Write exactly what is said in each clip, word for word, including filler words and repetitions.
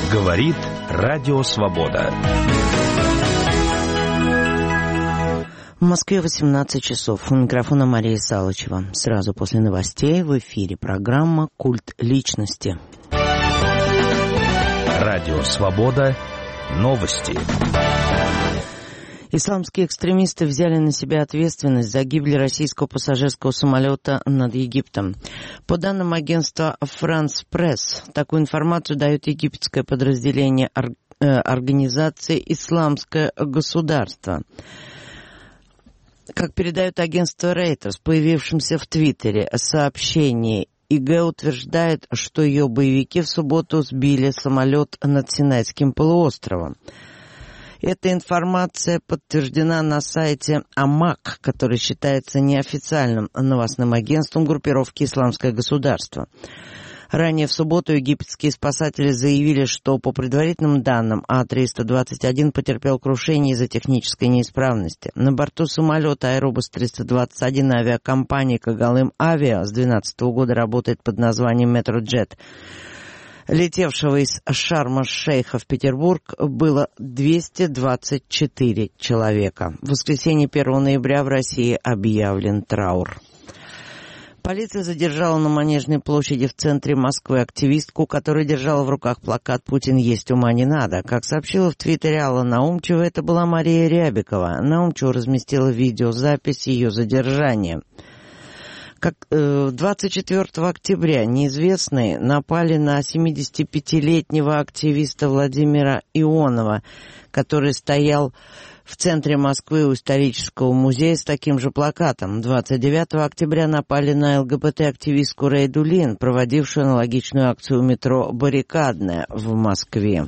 Говорит Радио Свобода. В Москве восемнадцать часов. У микрофона Мария Салычева. Сразу после новостей в эфире программа «Культ личности». Радио Свобода. Новости. Исламские экстремисты взяли на себя ответственность за гибель российского пассажирского самолета над Египтом. По данным агентства France Press, такую информацию дает египетское подразделение ор- э, организации «Исламское государство». Как передает агентство Reuters, появившемся в Твиттере сообщение, ИГ утверждает, что ее боевики в субботу сбили самолет над Синайским полуостровом. Эта информация подтверждена на сайте АМАК, который считается неофициальным новостным агентством группировки «Исламское государство». Ранее в субботу египетские спасатели заявили, что по предварительным данным А триста двадцать один потерпел крушение из-за технической неисправности. На борту самолета Аэробус триста двадцать один авиакомпании «Когалым Авиа» с две тысячи двенадцатого года работает под названием «Метроджет». Летевшего из Шарм-эль-Шейха в Петербург было двести двадцать четыре человека. В воскресенье первого ноября в России объявлен траур. Полиция задержала на Манежной площади в центре Москвы активистку, которая держала в руках плакат «Путин есть, ума не надо». Как сообщила в Твиттере Алла Наумчева, это была Мария Рябикова. Наумчева разместила видеозапись ее задержания. Как, э, двадцать четвёртого октября неизвестные напали на семидесятипятилетнего активиста Владимира Ионова, который стоял в центре Москвы у исторического музея с таким же плакатом. двадцать девятого октября напали на ЛГБТ-активистку Рейду Лин, проводившую аналогичную акцию у метро «Баррикадная» в Москве.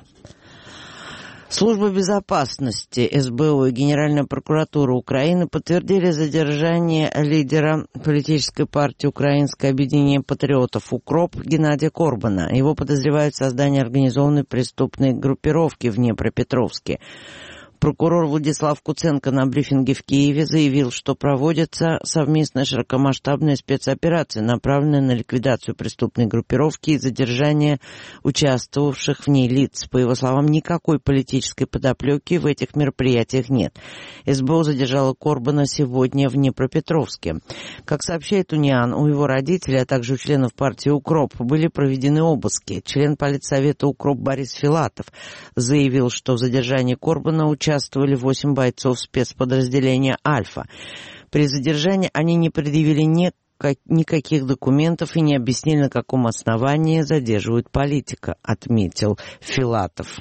Служба безопасности СБУ и Генеральная прокуратура Украины подтвердили задержание лидера политической партии «Украинское объединение патриотов» УКРОП Геннадия Корбана. Его подозревают в создании организованной преступной группировки в Днепропетровске. Прокурор Владислав Куценко на брифинге в Киеве заявил, что проводится совместная широкомасштабная спецоперация, направленная на ликвидацию преступной группировки и задержание участвовавших в ней лиц. По его словам, никакой политической подоплеки в этих мероприятиях нет. СБУ задержала Корбана сегодня в Днепропетровске. Как сообщает Униан, у его родителей, а также у членов партии УКРОП были проведены обыски. Член политсовета УКРОП Борис Филатов заявил, что в задержании Корбана участвовали участвовали восемь бойцов спецподразделения «Альфа». При задержании они не предъявили никаких документов и не объяснили, на каком основании задерживают политика, отметил Филатов.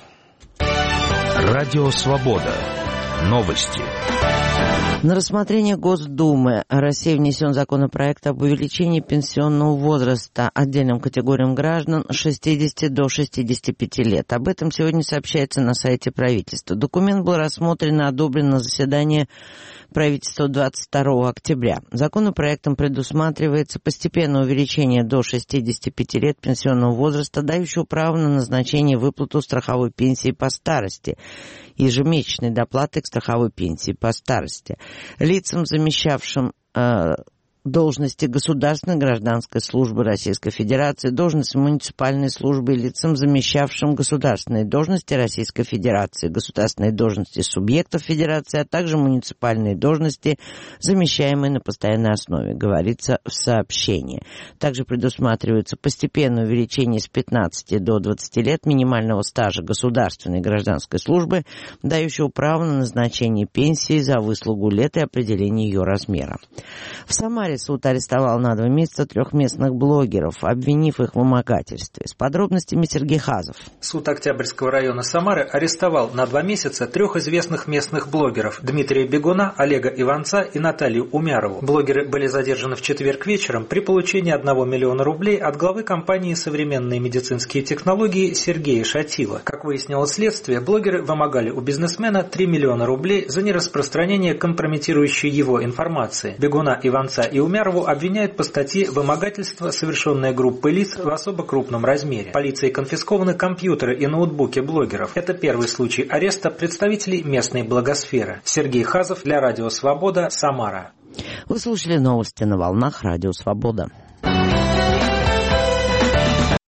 Радио Свобода. Новости. На рассмотрение Госдумы России внесен законопроект об увеличении пенсионного возраста отдельным категориям граждан с шестидесяти до шестидесяти пяти лет. Об этом сегодня сообщается на сайте правительства. Документ был рассмотрен и одобрен на заседании правительства двадцать второго октября. Законопроектом предусматривается постепенное увеличение до шестидесяти пяти лет пенсионного возраста, дающего право на назначение и выплату страховой пенсии по старости, ежемесячной доплаты к страховой пенсии по старости. Лицам, замещавшим э, должности государственной гражданской службы Российской Федерации, должности муниципальной службы и лицам, замещавшим государственные должности Российской Федерации, государственные должности субъектов Федерации, а также муниципальные должности, замещаемые на постоянной основе, говорится в сообщении. Также предусматривается постепенное увеличение с пятнадцати до двадцати лет минимального стажа государственной гражданской службы, дающего право на назначение пенсии за выслугу лет и определение ее размера. В Самаре суд арестовал на два месяца трех местных блогеров, обвинив их в вымогательстве. С подробностями Сергей Хазов. Суд Октябрьского района Самары арестовал на два месяца трех известных местных блогеров – Дмитрия Бегуна, Олега Иванца и Наталью Умярову. Блогеры были задержаны в четверг вечером при получении одного миллиона рублей от главы компании «Современные медицинские технологии» Сергея Шатила. Как выяснило следствие, блогеры вымогали у бизнесмена три миллиона рублей за нераспространение компрометирующей его информации. Бегуна, Иванца и Умярову обвиняют по статье «Вымогательство, совершенное группой лиц в особо крупном размере». Полицией конфискованы компьютеры и ноутбуки блогеров. Это первый случай ареста представителей местной благосферы. Сергей Хазов для Радио Свобода, Самара. Вы слушали новости на волнах Радио Свобода.